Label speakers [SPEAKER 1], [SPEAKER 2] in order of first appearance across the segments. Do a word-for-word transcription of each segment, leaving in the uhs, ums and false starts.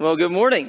[SPEAKER 1] Well, good morning.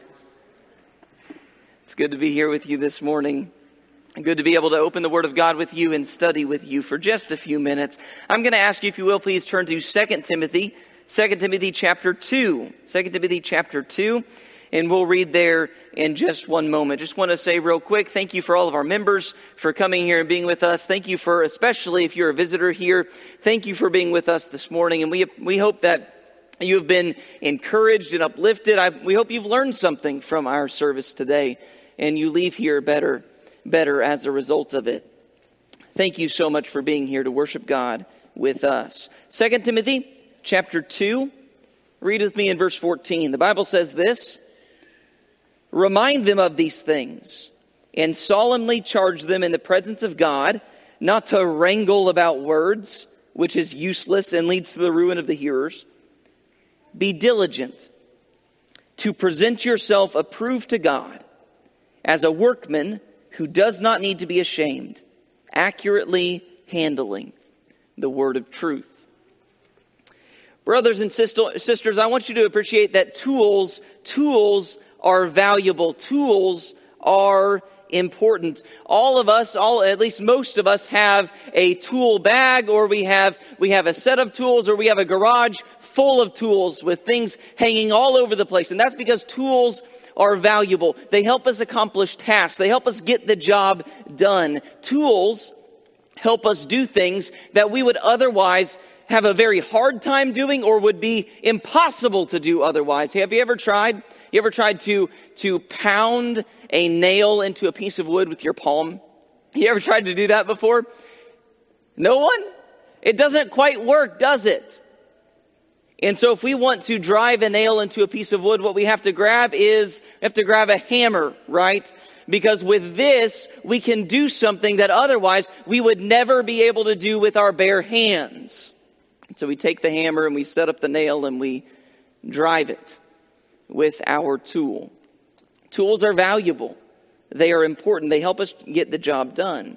[SPEAKER 1] It's good to be here with you this morning. Good to be able to open the Word of God with you and study with you for just a few minutes. I'm going to ask you, if you will, please turn to Second Timothy, Second Timothy chapter two. Second Timothy chapter two, and we'll read there in just one moment. Just want to say real quick, thank you for all of our members for coming here and being with us. Thank you for, especially if you're a visitor here, thank you for being with us this morning. And we we hope that you have been encouraged and uplifted. I, we hope you've learned something from our service today, and you leave here better, better as a result of it. Thank you so much for being here to worship God with us. Second Timothy chapter two, read with me in verse fourteen. The Bible says this: "Remind them of these things, and solemnly charge them in the presence of God, not to wrangle about words, which is useless and leads to the ruin of the hearers. Be diligent to present yourself approved to God, as a workman who does not need to be ashamed, accurately handling the word of truth." Brothers and sister, sisters, I want you to appreciate that tools, tools are valuable. Tools are important. All of us, all at least most of us, have a tool bag, or we have we have a set of tools, or we have a garage full of tools with things hanging all over the place. And that's because tools are valuable. They help us accomplish tasks. They help us get the job done. Tools help us do things that we would otherwise have a very hard time doing, or would be impossible to do otherwise. Have you ever tried? You ever tried to, to pound a nail into a piece of wood with your palm? You ever tried to do that before? No one? It doesn't quite work, does it? And so if we want to drive a nail into a piece of wood, what we have to grab is, we have to grab a hammer, right? Because with this, we can do something that otherwise we would never be able to do with our bare hands. So we take the hammer and we set up the nail and we drive it with our tool. Tools are valuable. They are important. They help us get the job done.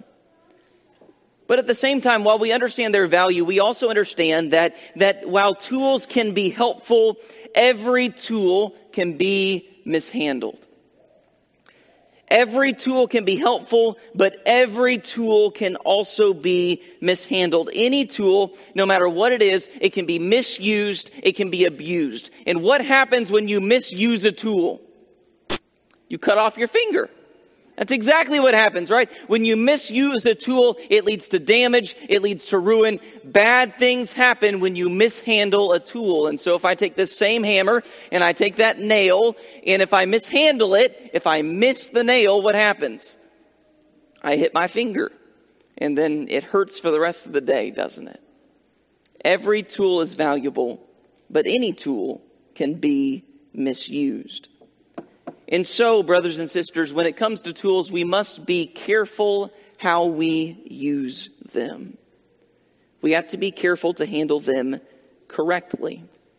[SPEAKER 1] But at the same time, while we understand their value, we also understand that, that while tools can be helpful, every tool can be mishandled. Every tool can be helpful, but every tool can also be mishandled. Any tool, no matter what it is, it can be misused, it can be abused. And what happens when you misuse a tool? You cut off your finger. That's exactly what happens, right? When you misuse a tool, it leads to damage, it leads to ruin. Bad things happen when you mishandle a tool. And so if I take this same hammer and I take that nail, and if I mishandle it, if I miss the nail, what happens? I hit my finger. And then it hurts for the rest of the day, doesn't it? Every tool is valuable, but any tool can be misused. And so, brothers and sisters, when it comes to tools, we must be careful how we use them. We have to be careful to handle them correctly.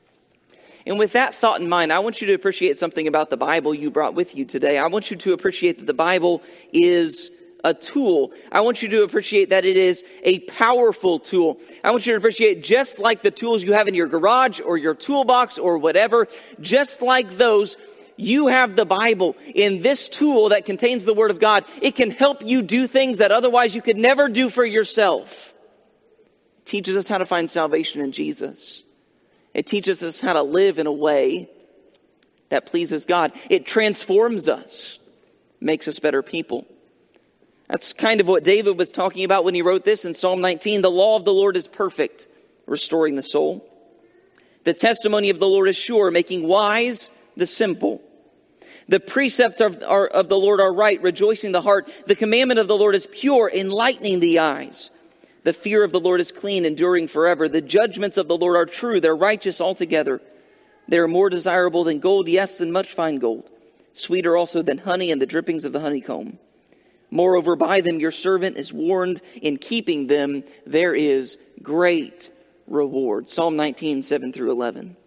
[SPEAKER 1] And with that thought in mind, I want you to appreciate something about the Bible you brought with you today. I want you to appreciate that the Bible is a tool. I want you to appreciate that it is a powerful tool. I want you to appreciate, just like the tools you have in your garage or your toolbox or whatever, just like those, you have the Bible. In this tool that contains the Word of God, it can help you do things that otherwise you could never do for yourself. It teaches us how to find salvation in Jesus. It teaches us how to live in a way that pleases God. It transforms us, makes us better people. That's kind of what David was talking about when he wrote this in Psalm nineteen. The law of the Lord is perfect, restoring the soul. The testimony of the Lord is sure, making wise the simple. The precepts of, are, of the Lord are right, rejoicing the heart. The commandment of the Lord is pure, enlightening the eyes. The fear of the Lord is clean, enduring forever. The judgments of the Lord are true, they're righteous altogether. They are more desirable than gold, yes, than much fine gold. Sweeter also than honey and the drippings of the honeycomb. Moreover, by them your servant is warned. In keeping them there is great reward. Psalm nineteen, seven through eleven.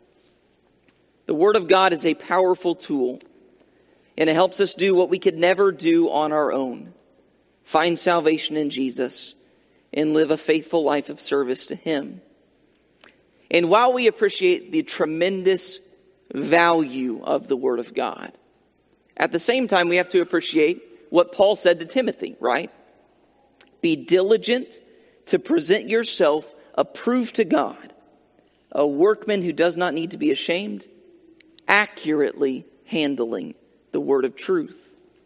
[SPEAKER 1] The Word of God is a powerful tool, and it helps us do what we could never do on our own. Find salvation in Jesus and live a faithful life of service to Him. And while we appreciate the tremendous value of the Word of God. At the same time, we have to appreciate what Paul said to Timothy, right? Be diligent to present yourself approved to God, a workman who does not need to be ashamed, accurately handling the word of truth.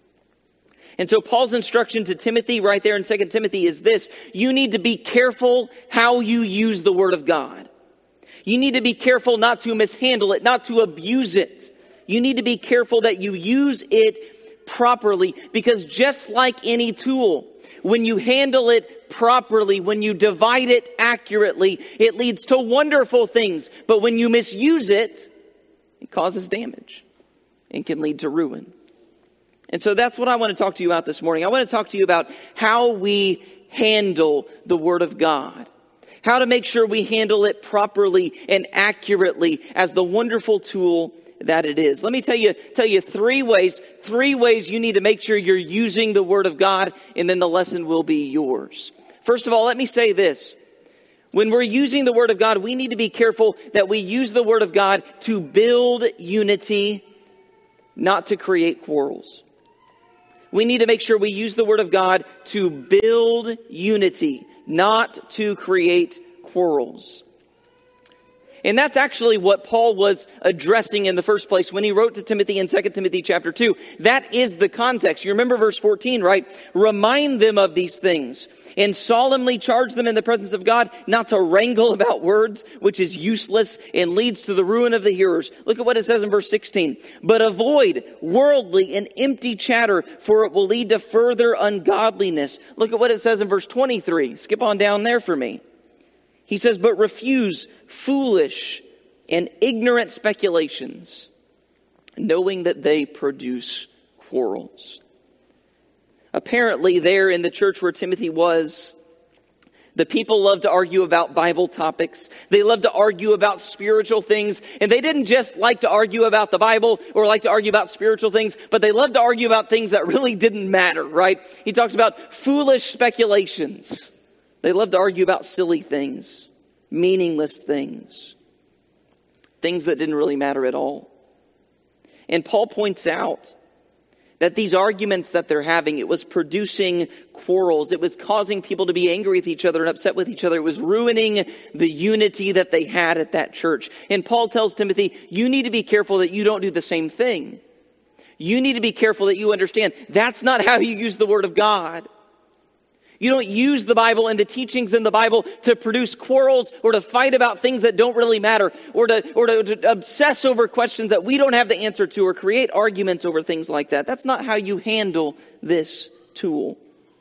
[SPEAKER 1] And so Paul's instruction to Timothy right there in Second Timothy is this: you need to be careful how you use the word of God. You need to be careful not to mishandle it, not to abuse it. You need to be careful that you use it properly, because just like any tool, when you handle it properly, when you divide it accurately, it leads to wonderful things. But when you misuse it, it causes damage and can lead to ruin. And so that's what I want to talk to you about this morning. I want to talk to you about how we handle the Word of God. How to make sure we handle it properly and accurately as the wonderful tool that it is. Let me tell you, tell you three ways, three ways you need to make sure you're using the Word of God, and then the lesson will be yours. First of all, let me say this. When we're using the Word of God, we need to be careful that we use the Word of God to build unity, not to create quarrels. We need to make sure we use the Word of God to build unity, not to create quarrels. And that's actually what Paul was addressing in the first place when he wrote to Timothy in Second Timothy chapter two. That is the context. You remember verse fourteen, right? Remind them of these things and solemnly charge them in the presence of God not to wrangle about words, which is useless and leads to the ruin of the hearers. Look at what it says in verse sixteen. But avoid worldly and empty chatter, for it will lead to further ungodliness. Look at what it says in verse twenty-three. Skip on down there for me. He says, but refuse foolish and ignorant speculations, knowing that they produce quarrels. Apparently there in the church where Timothy was, the people loved to argue about Bible topics. They loved to argue about spiritual things. And they didn't just like to argue about the Bible or like to argue about spiritual things, but they loved to argue about things that really didn't matter, right? He talks about foolish speculations. They love to argue about silly things, meaningless things, things that didn't really matter at all. And Paul points out that these arguments that they're having, it was producing quarrels. It was causing people to be angry with each other and upset with each other. It was ruining the unity that they had at that church. And Paul tells Timothy, you need to be careful that you don't do the same thing. You need to be careful that you understand that's not how you use the Word of God. You don't use the Bible and the teachings in the Bible to produce quarrels or to fight about things that don't really matter, or to, or to, to obsess over questions that we don't have the answer to, or create arguments over things like that. That's not how you handle this tool.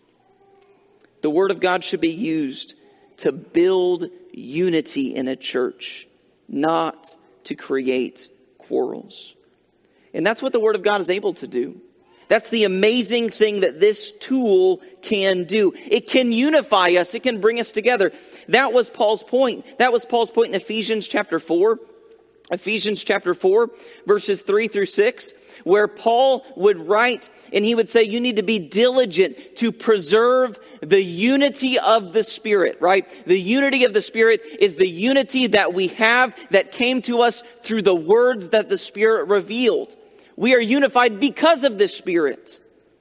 [SPEAKER 1] The Word of God should be used to build unity in a church, not to create quarrels. And that's what the Word of God is able to do. That's the amazing thing that this tool can do. It can unify us. It can bring us together. That was Paul's point. That was Paul's point in Ephesians chapter four. Ephesians chapter four, verses three through six, where Paul would write and he would say, you need to be diligent to preserve the unity of the Spirit, right? The unity of the Spirit is the unity that we have that came to us through the words that the Spirit revealed. We are unified because of this Spirit.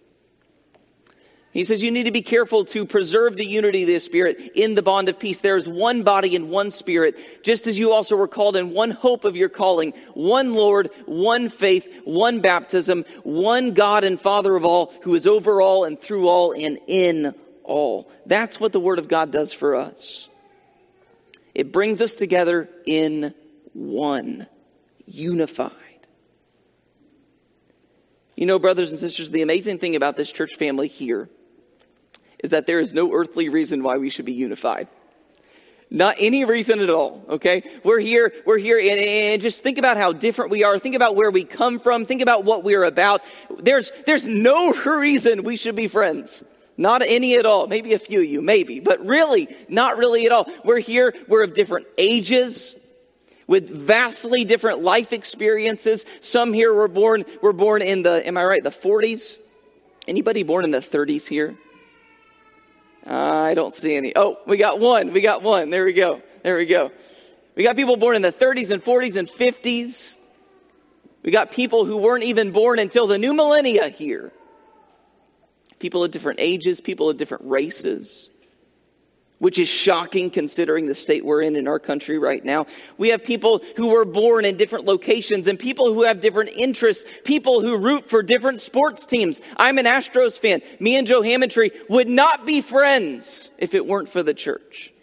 [SPEAKER 1] He says you need to be careful to preserve the unity of the Spirit in the bond of peace. There is one body and one Spirit, just as you also were called in one hope of your calling, one Lord, one faith, one baptism, one God and Father of all, who is over all and through all and in all. That's what the Word of God does for us. It brings us together in one, unified. You know, brothers and sisters, the amazing thing about this church family here is that there is no earthly reason why we should be unified. Not any reason at all, okay? We're here, we're here, and, and just think about how different we are. Think about where we come from. Think about what we're about. There's, there's no reason we should be friends. Not any at all. Maybe a few of you, maybe. But really, not really at all. We're here, we're of different ages, with vastly different life experiences. Some here were born, were born in the, am I right, the forties? Anybody born in the thirties here? Uh, I don't see any. Oh, we got one. We got one. There we go. There we go. We got people born in the thirties and forties and fifties. We got people who weren't even born until the new millennia here. People of different ages, people of different races, which is shocking considering the state we're in in our country right now. We have people who were born in different locations and people who have different interests, people who root for different sports teams. I'm an Astros fan. Me and Joe Hammontree would not be friends if it weren't for the church.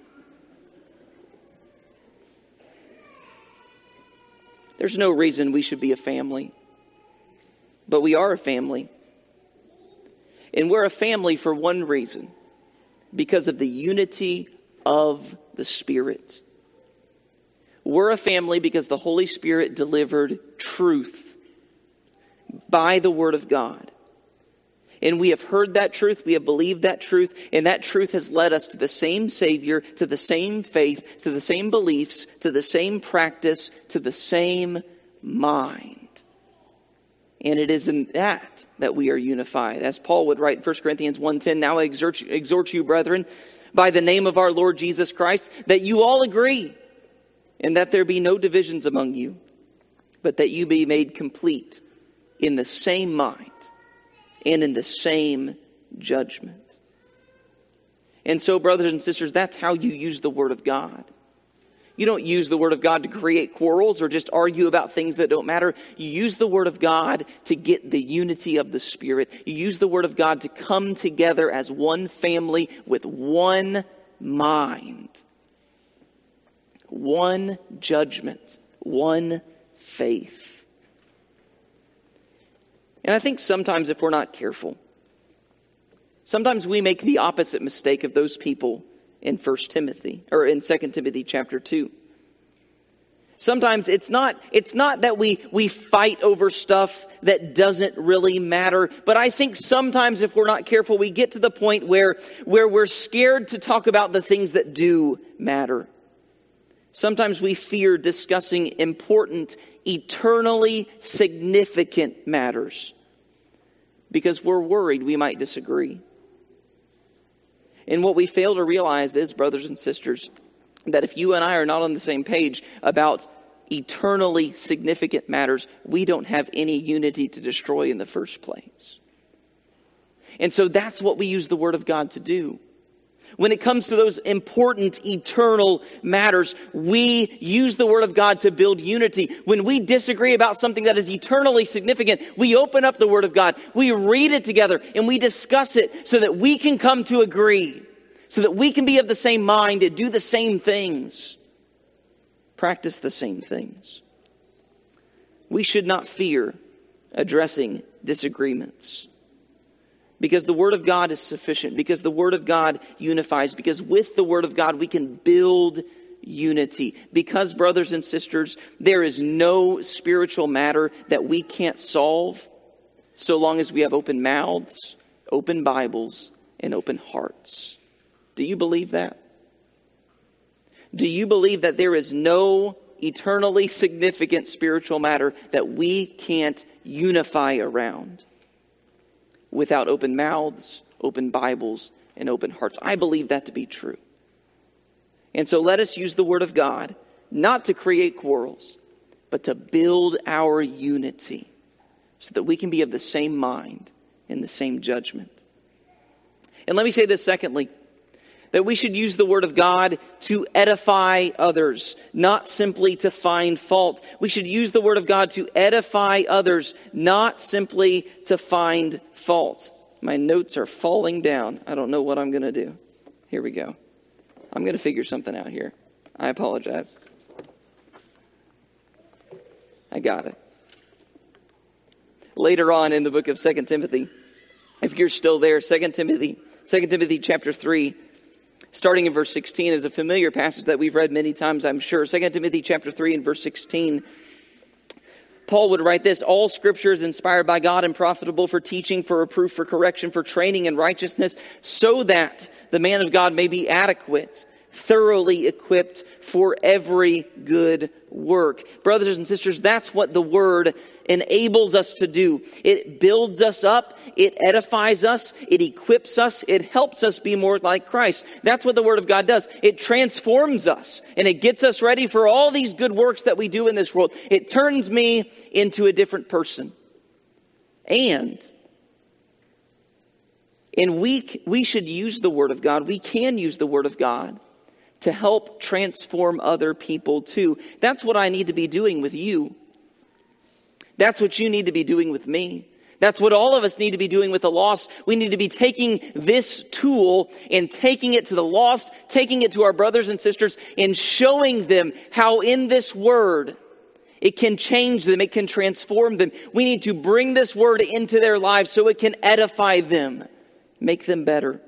[SPEAKER 1] There's no reason we should be a family, but we are a family. And we're a family for one reason. Because of the unity of the Spirit. We're a family because the Holy Spirit delivered truth by the Word of God. And we have heard that truth, we have believed that truth, and that truth has led us to the same Savior, to the same faith, to the same beliefs, to the same practice, to the same mind. And it is in that that we are unified. As Paul would write in First Corinthians one ten, now I exhort you, exhort you, brethren, by the name of our Lord Jesus Christ, that you all agree, and that there be no divisions among you, but that you be made complete in the same mind and in the same judgment. And so, brothers and sisters, that's how you use the Word of God. You don't use the Word of God to create quarrels or just argue about things that don't matter. You use the Word of God to get the unity of the Spirit. You use the Word of God to come together as one family with one mind, one judgment, one faith. And I think sometimes if we're not careful, sometimes we make the opposite mistake of those people in First Timothy, or in Second Timothy chapter two. Sometimes it's not, it's not that we, we fight over stuff that doesn't really matter. But I think sometimes if we're not careful, we get to the point where, where we're scared to talk about the things that do matter. Sometimes we fear discussing important, eternally significant matters because we're worried we might disagree. And what we fail to realize is, brothers and sisters, that if you and I are not on the same page about eternally significant matters, we don't have any unity to destroy in the first place. And so that's what we use the Word of God to do. When it comes to those important eternal matters, we use the Word of God to build unity. When we disagree about something that is eternally significant, we open up the Word of God, we read it together, and we discuss it so that we can come to agree, so that we can be of the same mind and do the same things, practice the same things. We should not fear addressing disagreements. Because the Word of God is sufficient. Because the Word of God unifies. Because with the Word of God we can build unity. Because, brothers and sisters, there is no spiritual matter that we can't solve so long as we have open mouths, open Bibles, and open hearts. Do you believe that? Do you believe that there is no eternally significant spiritual matter that we can't unify around? Without open mouths, open Bibles, and open hearts. I believe that to be true. And so let us use the Word of God, not to create quarrels, but to build our unity, so that we can be of the same mind and the same judgment. And let me say this secondly, that we should use the Word of God to edify others, not simply to find fault. We should use the Word of God to edify others, not simply to find fault. My notes are falling down. I don't know what I'm going to do. Here we go. I'm going to figure something out here. I apologize. I got it. Later on in the book of Second Timothy, if you're still there, Second Timothy, Second Timothy chapter three, starting in verse sixteen, is a familiar passage that we've read many times, I'm sure. Second Timothy chapter three and verse sixteen. Paul would write this: all Scripture is inspired by God and profitable for teaching, for reproof, for correction, for training in righteousness, so that the man of God may be adequate, thoroughly equipped for every good work. Brothers and sisters, that's what the Word enables us to do. It builds us up, it edifies us, it equips us, it helps us be more like Christ. That's what the Word of God does. It transforms us, and it gets us ready for all these good works that we do in this world. It turns me into a different person. And And we, we should use the Word of God. We can use the Word of God to help transform other people too. That's what I need to be doing with you. That's what you need to be doing with me. That's what all of us need to be doing with the lost. We need to be taking this tool and taking it to the lost, taking it to our brothers and sisters, and showing them how in this Word it can change them, it can transform them. We need to bring this Word into their lives so it can edify them, make them better.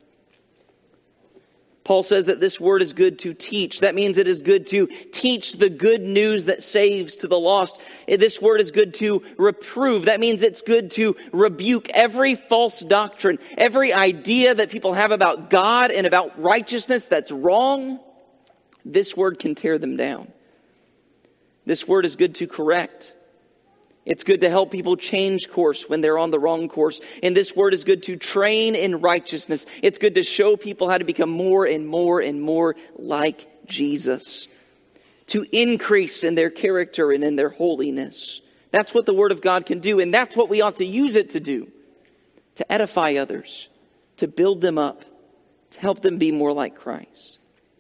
[SPEAKER 1] Paul says that this Word is good to teach. That means it is good to teach the good news that saves to the lost. This Word is good to reprove. That means it's good to rebuke every false doctrine, every idea that people have about God and about righteousness that's wrong. This Word can tear them down. This Word is good to correct. It's good to help people change course when they're on the wrong course. And this Word is good to train in righteousness. It's good to show people how to become more and more and more like Jesus. To increase in their character and in their holiness. That's what the Word of God can do. And that's what we ought to use it to do. To edify others. To build them up. To help them be more like Christ.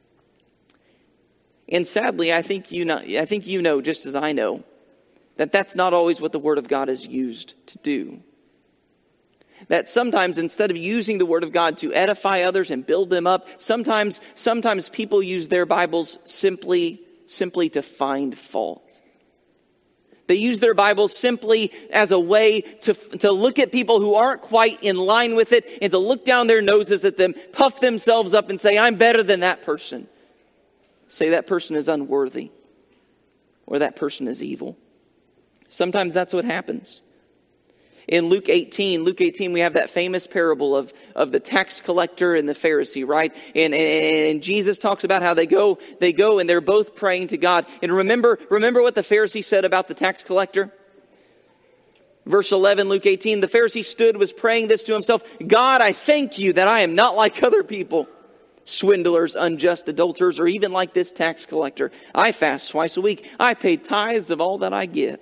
[SPEAKER 1] And sadly, I think you know, I think you know just as I know, that that's not always what the Word of God is used to do. That sometimes instead of using the Word of God to edify others and build them up, sometimes sometimes people use their Bibles simply simply to find fault. They use their Bibles simply as a way to, to look at people who aren't quite in line with it and to look down their noses at them, puff themselves up and say, I'm better than that person. Say that person is unworthy or that person is evil. Sometimes that's what happens. In Luke eighteen, Luke eighteen, we have that famous parable of, of the tax collector and the Pharisee, right? And, and, and Jesus talks about how they go, they go and they're both praying to God. And remember, remember what the Pharisee said about the tax collector? Verse eleven, Luke eighteen, the Pharisee stood, was praying this to himself. God, I thank you that I am not like other people. Swindlers, unjust adulterers, or even like this tax collector. I fast twice a week. I pay tithes of all that I get.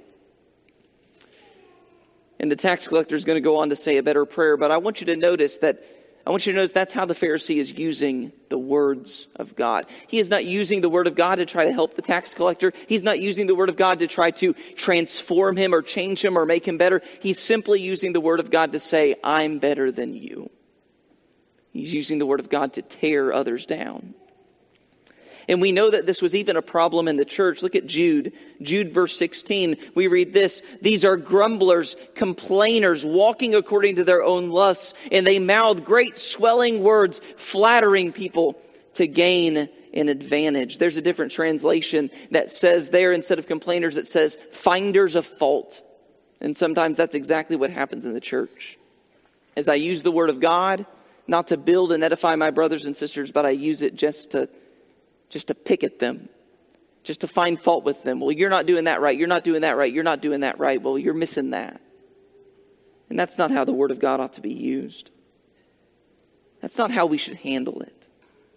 [SPEAKER 1] And the tax collector is going to go on to say a better prayer. But I want you to notice that, I want you to notice that's how the Pharisee is using the words of God. He is not using the Word of God to try to help the tax collector. He's not using the Word of God to try to transform him or change him or make him better. He's simply using the Word of God to say, I'm better than you. He's using the Word of God to tear others down. And we know that this was even a problem in the church. Look at Jude. Jude verse sixteen. We read this. These are grumblers, complainers, walking according to their own lusts. And they mouth great swelling words, flattering people to gain an advantage. There's a different translation that says there, instead of complainers, it says finders of fault. And sometimes that's exactly what happens in the church. As I use the Word of God, not to build and edify my brothers and sisters, but I use it just to Just to pick at them. Just to find fault with them. Well, you're not doing that right. You're not doing that right. You're not doing that right. Well, you're missing that. And that's not how the Word of God ought to be used. That's not how we should handle it.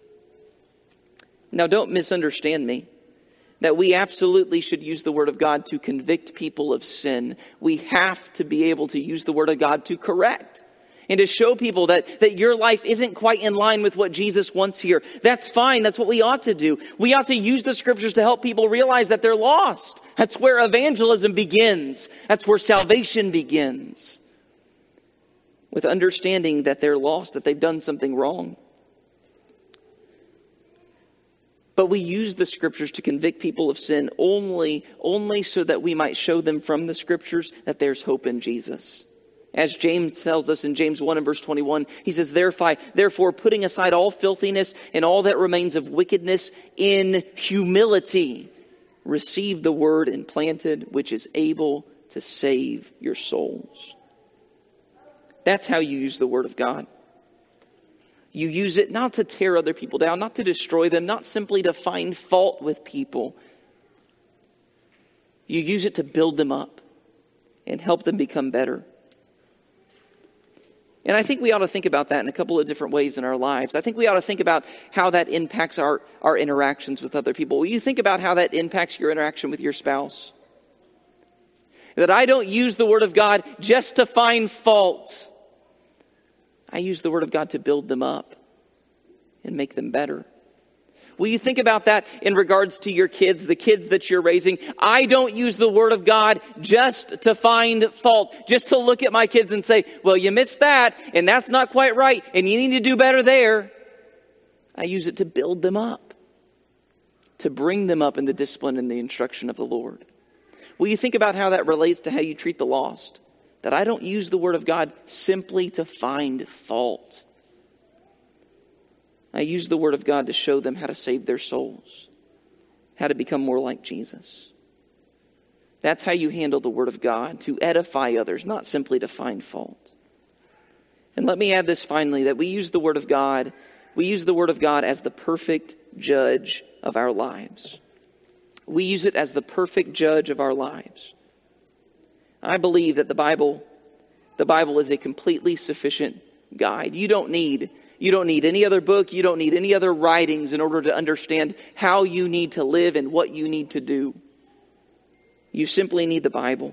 [SPEAKER 1] Now, don't misunderstand me. That we absolutely should use the Word of God to convict people of sin. We have to be able to use the Word of God to correct. And to show people that, that your life isn't quite in line with what Jesus wants here. That's fine. That's what we ought to do. We ought to use the Scriptures to help people realize that they're lost. That's where evangelism begins. That's where salvation begins. With understanding that they're lost, that they've done something wrong. But we use the Scriptures to convict people of sin only, only so that we might show them from the Scriptures that there's hope in Jesus. As James tells us in James one and verse twenty-one, he says, therefore, putting aside all filthiness and all that remains of wickedness, in humility, receive the word implanted, which is able to save your souls. That's how you use the Word of God. You use it not to tear other people down, not to destroy them, not simply to find fault with people. You use it to build them up and help them become better. And I think we ought to think about that in a couple of different ways in our lives. I think we ought to think about how that impacts our, our interactions with other people. Will you think about how that impacts your interaction with your spouse? That I don't use the Word of God just to find fault. I use the Word of God to build them up and make them better. Will you think about that in regards to your kids, the kids that you're raising? I don't use the Word of God just to find fault, just to look at my kids and say, well, you missed that, and that's not quite right, and you need to do better there. I use it to build them up, to bring them up in the discipline and the instruction of the Lord. Will you think about how that relates to how you treat the lost? That I don't use the Word of God simply to find fault. I use the Word of God to show them how to save their souls, how to become more like Jesus. That's how you handle the Word of God, to edify others, not simply to find fault. And let me add this finally, that we use the Word of God, we use the Word of God as the perfect judge of our lives. We use it as the perfect judge of our lives. I believe that the Bible, the Bible is a completely sufficient guide. You don't need You don't need any other book. You don't need any other writings in order to understand how you need to live and what you need to do. You simply need the Bible.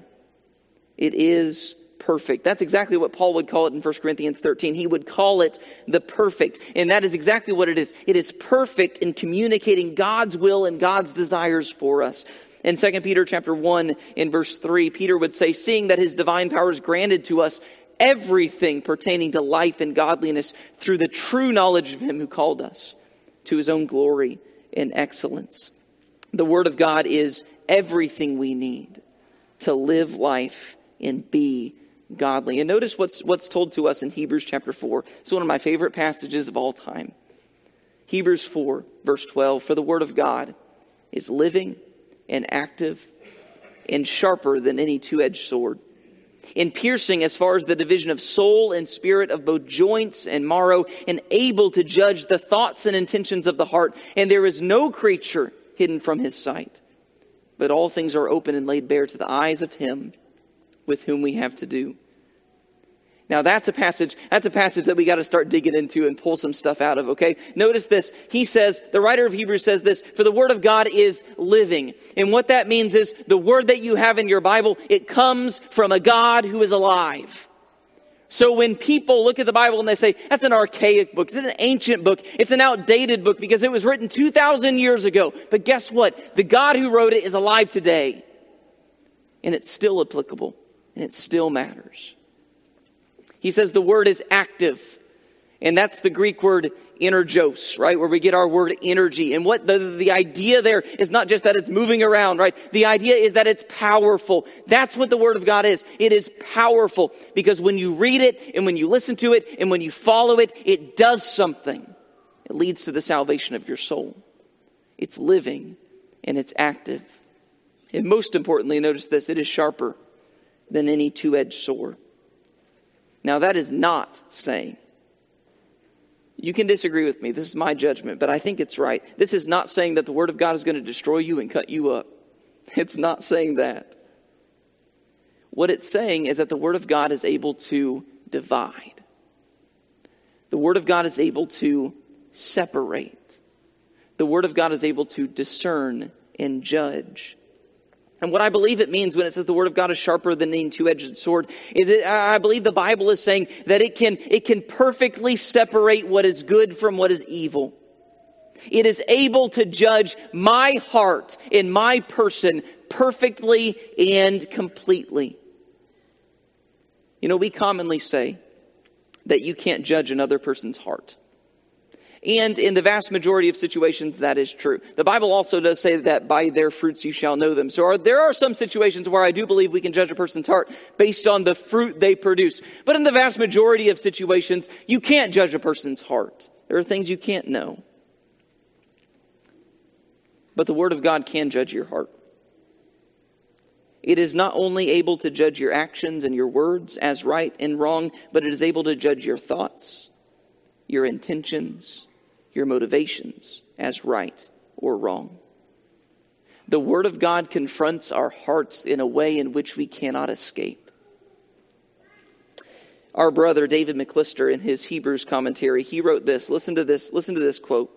[SPEAKER 1] It is perfect. That's exactly what Paul would call it in First Corinthians thirteen. He would call it the perfect. And that is exactly what it is. It is perfect in communicating God's will and God's desires for us. In Second Peter chapter one, in verse three, Peter would say, seeing that his divine power is granted to us everything pertaining to life and godliness through the true knowledge of Him who called us to His own glory and excellence. The Word of God is everything we need to live life and be godly. And notice what's what's told to us in Hebrews chapter four. It's one of my favorite passages of all time. Hebrews four, verse twelve. For the Word of God is living and active and sharper than any two-edged sword, in piercing as far as the division of soul and spirit, of both joints and marrow, and able to judge the thoughts and intentions of the heart. And there is no creature hidden from His sight, but all things are open and laid bare to the eyes of Him with whom we have to do. Now that's a passage, that's a passage that we got to start digging into and pull some stuff out of, okay? Notice this. He says, the writer of Hebrews says this, for the Word of God is living. And what that means is the Word that you have in your Bible, it comes from a God who is alive. So when people look at the Bible and they say, that's an archaic book, it's an ancient book, it's an outdated book because it was written two thousand years ago. But guess what? The God who wrote it is alive today. And it's still applicable. And it still matters. He says the Word is active. And that's the Greek word energos, right? Where we get our word energy. And what the, the idea there is not just that it's moving around, right? The idea is that it's powerful. That's what the Word of God is. It is powerful because when you read it and when you listen to it and when you follow it, it does something. It leads to the salvation of your soul. It's living and it's active. And most importantly, notice this, it is sharper than any two-edged sword. Now that is not saying, you can disagree with me, this is my judgment, but I think it's right. This is not saying that the Word of God is going to destroy you and cut you up. It's not saying that. What it's saying is that the Word of God is able to divide. The Word of God is able to separate. The Word of God is able to discern and judge. And what I believe it means when it says the Word of God is sharper than any two-edged sword is that I believe the Bible is saying that it can, it can perfectly separate what is good from what is evil. It is able to judge my heart and my person perfectly and completely. You know, we commonly say that you can't judge another person's heart. And in the vast majority of situations, that is true. The Bible also does say that by their fruits you shall know them. So are, there are some situations where I do believe we can judge a person's heart based on the fruit they produce. But in the vast majority of situations, you can't judge a person's heart. There are things you can't know. But the Word of God can judge your heart. It is not only able to judge your actions and your words as right and wrong, but it is able to judge your thoughts your intentions, your motivations as right or wrong. The Word of God confronts our hearts in a way in which we cannot escape. Our brother David McClister, in his Hebrews commentary, he wrote this. Listen to this. Listen to this quote.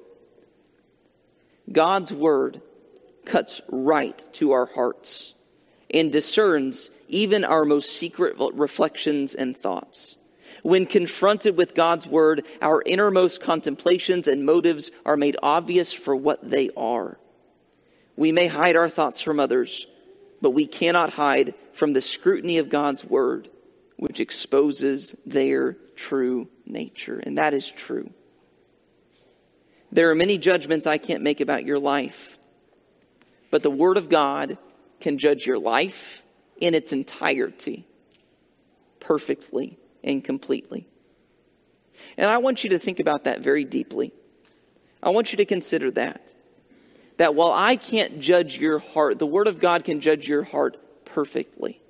[SPEAKER 1] God's Word cuts right to our hearts and discerns even our most secret reflections and thoughts. When confronted with God's Word, our innermost contemplations and motives are made obvious for what they are. We may hide our thoughts from others, but we cannot hide from the scrutiny of God's Word, which exposes their true nature. And that is true. There are many judgments I can't make about your life, but the Word of God can judge your life in its entirety, perfectly and completely. And I want you to think about that very deeply. I want you to consider that. That while I can't judge your heart, the Word of God can judge your heart perfectly.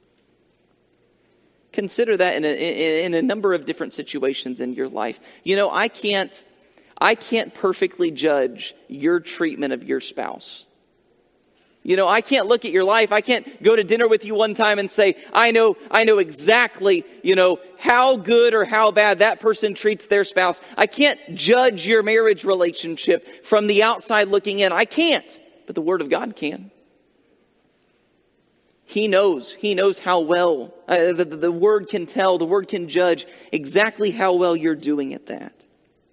[SPEAKER 1] Consider that in a, in a number of different situations in your life. You know, I can't, I can't perfectly judge your treatment of your spouse. You know, I can't look at your life. I can't go to dinner with you one time and say, I know, I know exactly, you know, how good or how bad that person treats their spouse. I can't judge your marriage relationship from the outside looking in. I can't, but the Word of God can. He knows, he knows how well, uh, the, the Word can tell, the Word can judge exactly how well you're doing at that.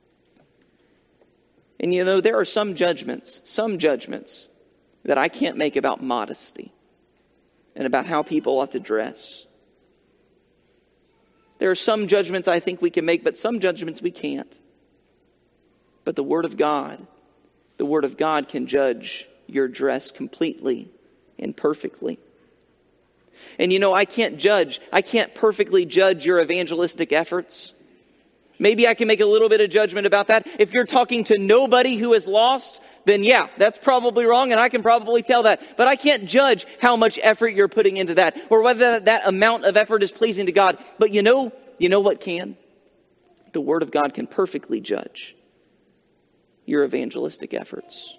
[SPEAKER 1] And you know, there are some judgments, some judgments that I can't make about modesty and about how people ought to dress. There are some judgments I think we can make, but some judgments we can't. But the Word of God, the Word of God can judge your dress completely and perfectly. And you know, I can't judge, I can't perfectly judge your evangelistic efforts. Maybe I can make a little bit of judgment about that. If you're talking to nobody who is lost, then yeah, that's probably wrong, and I can probably tell that. But I can't judge how much effort you're putting into that, or whether that amount of effort is pleasing to God. But you know, you know what can? The Word of God can perfectly judge your evangelistic efforts.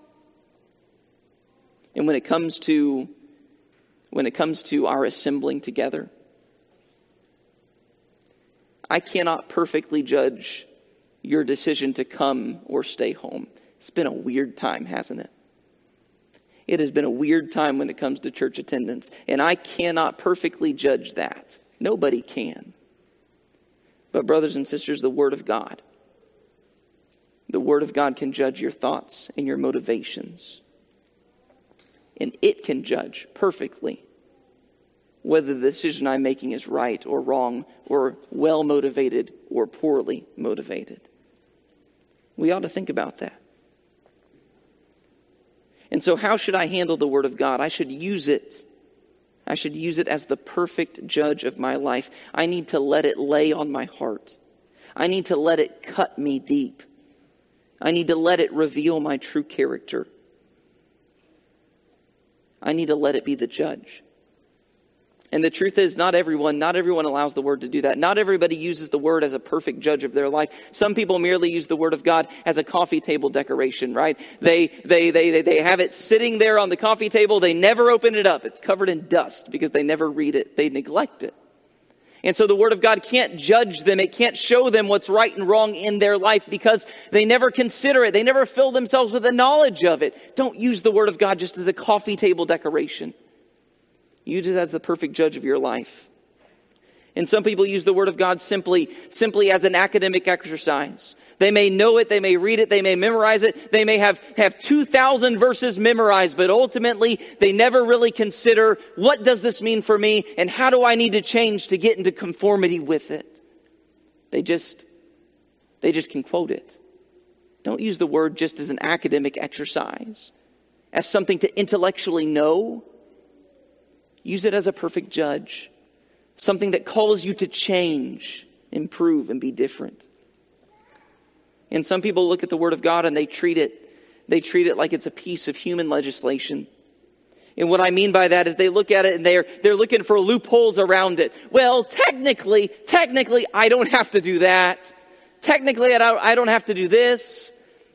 [SPEAKER 1] And when it comes to, when it comes to our assembling together, I cannot perfectly judge your decision to come or stay home. It's been a weird time, hasn't it? It has been a weird time when it comes to church attendance. And I cannot perfectly judge that. Nobody can. But brothers and sisters, the Word of God. The Word of God can judge your thoughts and your motivations. And it can judge perfectly whether the decision I'm making is right or wrong, or well motivated or poorly motivated. We ought to think about that. And so how should I handle the Word of God? I should use it. I should use it as the perfect judge of my life. I need to let it lay on my heart. I need to let it cut me deep. I need to let it reveal my true character. I need to let it be the judge. And the truth is, not everyone, not everyone allows the Word to do that. Not everybody uses the Word as a perfect judge of their life. Some people merely use the Word of God as a coffee table decoration, right? They, they, they, they, they have it sitting there on the coffee table. They never open it up. It's covered in dust because they never read it. They neglect it. And so the Word of God can't judge them. It can't show them what's right and wrong in their life because they never consider it. They never fill themselves with the knowledge of it. Don't use the Word of God just as a coffee table decoration. Use it as the perfect judge of your life. And some people use the Word of God simply, simply as an academic exercise. They may know it, they may read it, they may memorize it, they may have, have two thousand verses memorized, but ultimately they never really consider, what does this mean for me and how do I need to change to get into conformity with it? They just, they just can quote it. Don't use the Word just as an academic exercise, as something to intellectually know. Use it as a perfect judge, something that calls you to change, improve, and be different. And some people look at the Word of God and they treat it, they treat it like it's a piece of human legislation. And what I mean by that is they look at it and they're, they're looking for loopholes around it. Well, technically, technically, I don't have to do that. technically I don't, I don't have to do this.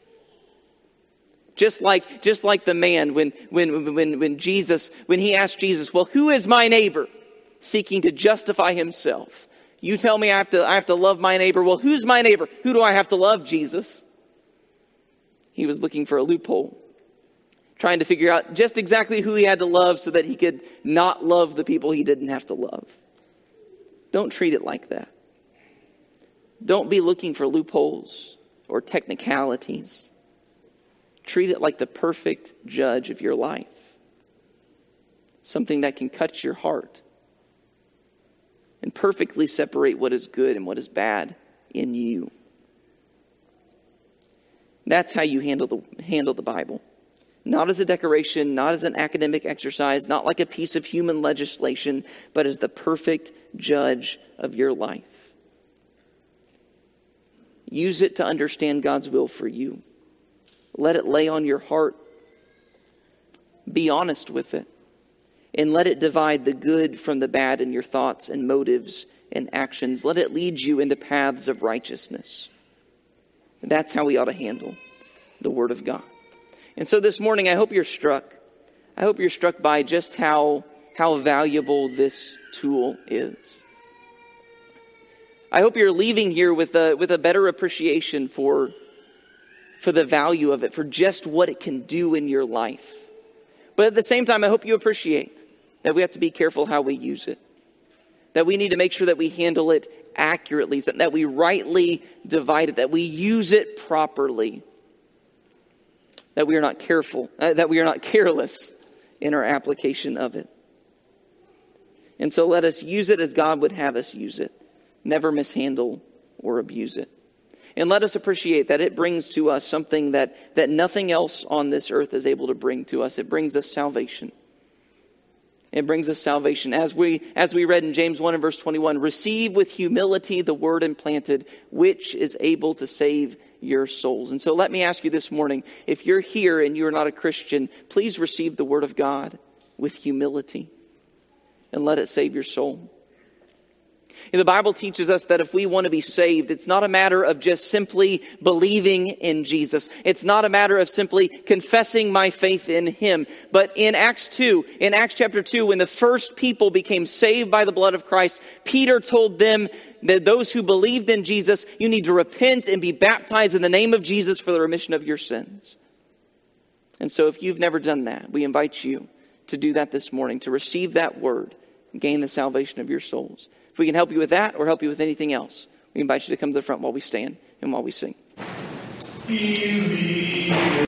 [SPEAKER 1] Just like, just like the man when, when, when, when Jesus, when he asked Jesus, well, who is my neighbor? Seeking to justify himself. You tell me I have to, I have to love my neighbor. Well, who's my neighbor? Who do I have to love, Jesus? He was looking for a loophole. Trying to figure out just exactly who he had to love so that he could not love the people he didn't have to love. Don't treat it like that. Don't be looking for loopholes or technicalities. Treat it like the perfect judge of your life. Something that can cut your heart and perfectly separate what is good and what is bad in you. That's how you handle the, handle the Bible. Not as a decoration, not as an academic exercise, not like a piece of human legislation, but as the perfect judge of your life. Use it to understand God's will for you. Let it lay on your heart. Be honest with it. And let it divide the good from the bad in your thoughts and motives and actions. Let it lead you into paths of righteousness. That's how we ought to handle the Word of God. And so this morning, I hope you're struck. I hope you're struck by just how, how valuable this tool is. I hope you're leaving here with a, with a better appreciation for, for the value of it, for just what it can do in your life. But at the same time, I hope you appreciate that we have to be careful how we use it. That we need to make sure that we handle it accurately, that, that we rightly divide it, that we use it properly. That we are not careful, uh, that we are not careless in our application of it. And so let us use it as God would have us use it. Never mishandle or abuse it. And let us appreciate that it brings to us something that, that nothing else on this earth is able to bring to us. It brings us salvation. It brings us salvation. As we, as we read in James one and verse twenty-one, receive with humility the word implanted, which is able to save your souls. And so let me ask you this morning, if you're here and you're not a Christian, please receive the word of God with humility and let it save your soul. The Bible teaches us that if we want to be saved, it's not a matter of just simply believing in Jesus. It's not a matter of simply confessing my faith in Him. But in Acts two, in Acts chapter two, when the first people became saved by the blood of Christ, Peter told them that those who believed in Jesus, you need to repent and be baptized in the name of Jesus for the remission of your sins. And so if you've never done that, we invite you to do that this morning, to receive that word and gain the salvation of your souls. If we can help you with that or help you with anything else, we invite you to come to the front while we stand and while we sing.